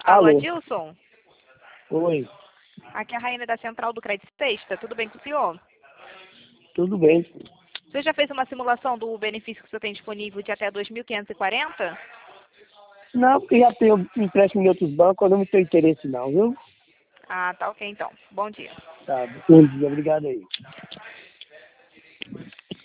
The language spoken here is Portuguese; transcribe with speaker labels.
Speaker 1: Alô,
Speaker 2: Alô.
Speaker 1: Adilson?
Speaker 2: Oi,
Speaker 1: Aqui é a Rainha da Central do Crédito Sexta. Tudo bem com o senhor?
Speaker 2: tudo bem?
Speaker 1: Você já fez uma simulação do benefício que você tem disponível de até 2.540?
Speaker 2: Não, porque já tenho empréstimo em outros bancos, eu não tenho interesse não, viu?
Speaker 1: Ah, tá ok então. Bom dia.
Speaker 2: Tá, bom dia, obrigado aí.